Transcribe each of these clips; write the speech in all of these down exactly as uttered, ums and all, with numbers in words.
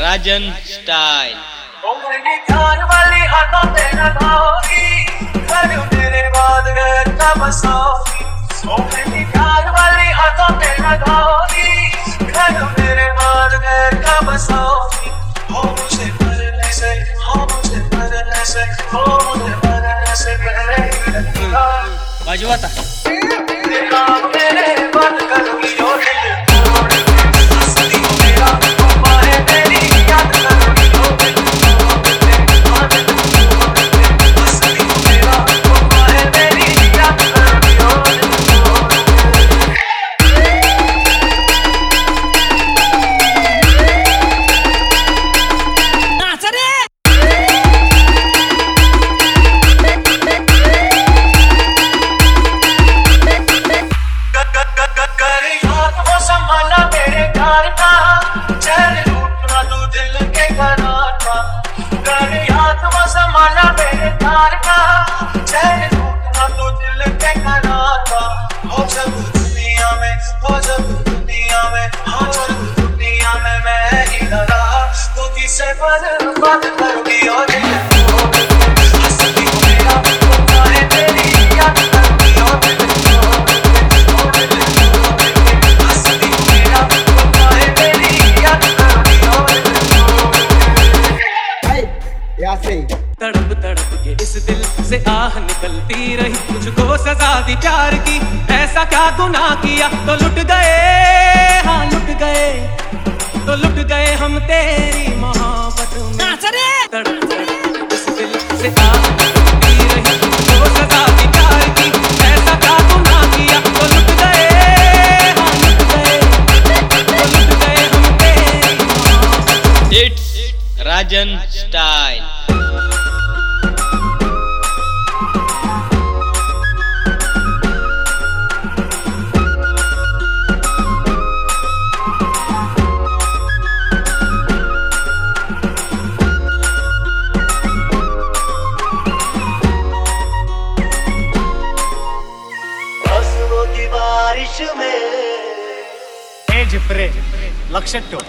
Rajan style. ओ मेरी ध्यान वाली हाथों पे न धाओगी, घर मेरे बाद घर का बसाओगी। ओ मेरी ध्यान वाली हाथों पे न धाओगी, घर मेरे बाद घर का बसाओगी। हो मुझे मरने से, हो मुझे मरने से, हो मुझे मरने से पहले ही लगेगा। वाजवाता तेरा मेरे बाद करूंगी ओ दिल तोड़, हंसती हो मेरा पापा है तेरी याद करूंगी ओ दिल तोड़, हंसती हो मेरा पापा है तेरी याद करूंगी ओ दिल तोड़। कर याद वो संभाला मेरे प्यार का, चैन लूटना तू दिल के करार का। कर याद वो संभाला मेरे प्यार का, चैन लूटना तू दिल के करार का। हो जब दुनिया में, हो जब दुनिया में, हो जब दुनिया में मैं ही न रहा, तो किसे बर्बाद करूंगी और दिल तोड़। हंसती हो मेरा पापा है तेरी याद करूंगी और दिल तोड़। तड़प तड़प के इस दिल से आह निकलती रही, मुझको सजा दी प्यार की, ऐसा क्या गुनाह किया तो लुट गए, हाँ लुट गए, तो लुट गए हम तेरी मोहब्बत में। तड़प तड़प के इस दिल से आह निकलती रही, मुझको सजा दी प्यार की, ऐसा क्या गुनाह किया तो लुट गए, हाँ लुट गए, तो लुट गए हम तेरी मोहब्बत। It's Rajan style. आंसुओं की बारिश में हे जिप्रे लक्ष ठेव।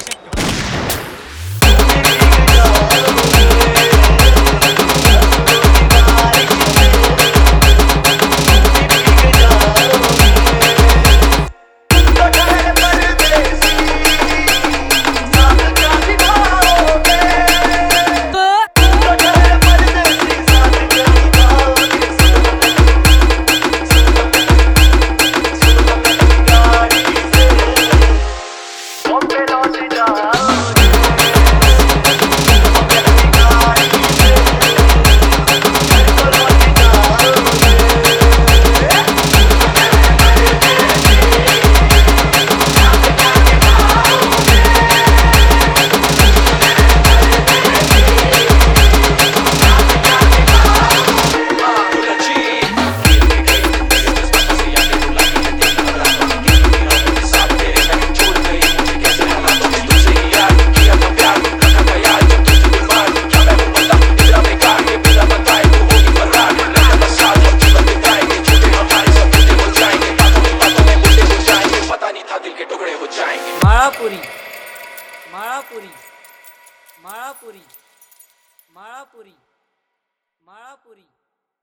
माळापुरी माळापुरी माळापुरी माळापुरी माळापुरी